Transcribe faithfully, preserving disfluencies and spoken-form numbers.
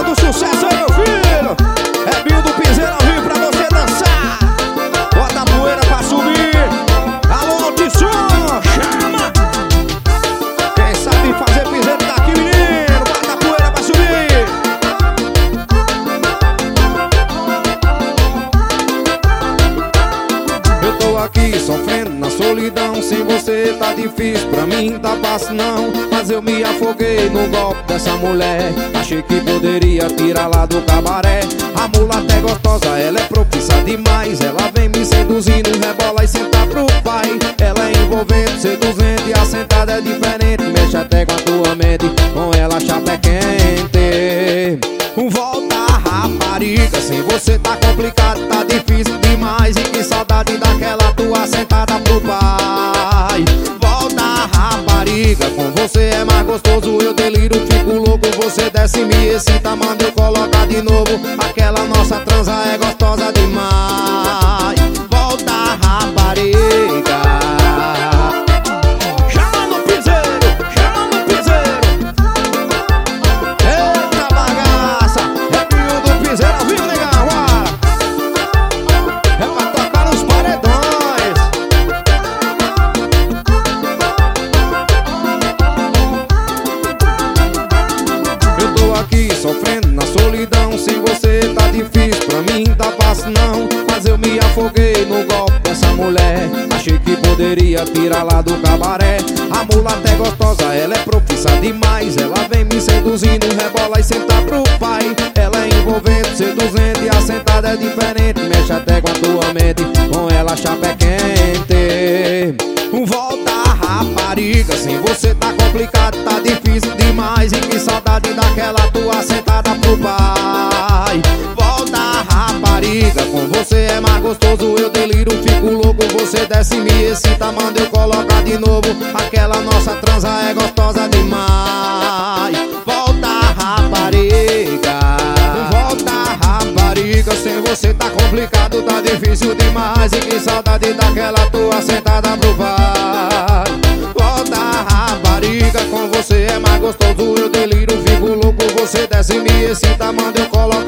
do sucesso aí, meu filho. É Binho do Piseiro ao vivo pra você dançar. Bota a poeira pra subir. Alô, Altisson, chama. Quem sabe fazer piseiro tá aqui, menino. Bota a poeira pra subir. Eu tô aqui sofrendo na solidão. Sem você tá difícil, pra mim tá fácil não. Mas eu me afoguei no golpe dessa mulher. Achei que poderia tirar lá do cabaré. A mulata é gostosa, ela é propícia demais. Ela vem me seduzindo, rebola e senta pro pai. Ela é envolvente, seduzente, a sentada é diferente. Mexe até com a tua mente, com ela a chapa é quente. Volta rapariga, sem você tá complicado, tá difícil demais. E que saudade daquela tua sentada pro pai. Volta rapariga, com você é mais gostoso. Eu deliro, fico louco, você desce, me excita, manda eu colocar de novo. Aquela nossa transa é gostosa demais. Volta rapariga. Chama no piseiro, chama no piseiro. Eita bagaça, é Binho do Piseiro ao vivo, negão. É pra tocar nos paredões. Eu tô aqui sofrendo na solidão. Sem você tá difícil, pra mim tá fácil não. Mas eu me afoguei no golpe dessa mulher. Achei que poderia tirar lá do cabaré. A mulata é gostosa, ela é propícia demais. Ela vem me seduzindo, rebola e senta pro pai. Ela é envolvente, seduzente, a sentada é diferente. Mexe até com a tua mente, com ela a chapa é quente. Volta rapariga, sem você tá complicado, tá difícil demais. E que saudade daquela tua sentada pro pai. Volta rapariga, com você é mais gostoso. Eu deliro, fico louco, você desce, me excita, manda eu colocar de novo. Aquela nossa transa é gostosa demais. Volta rapariga. Volta rapariga, sem você tá complicado, tá difícil demais. E que saudade daquela tua sentada pro pai. Volta rapariga, com você é mais gostoso. Eu deliro, fico louco, você desce, me excita, manda eu colocar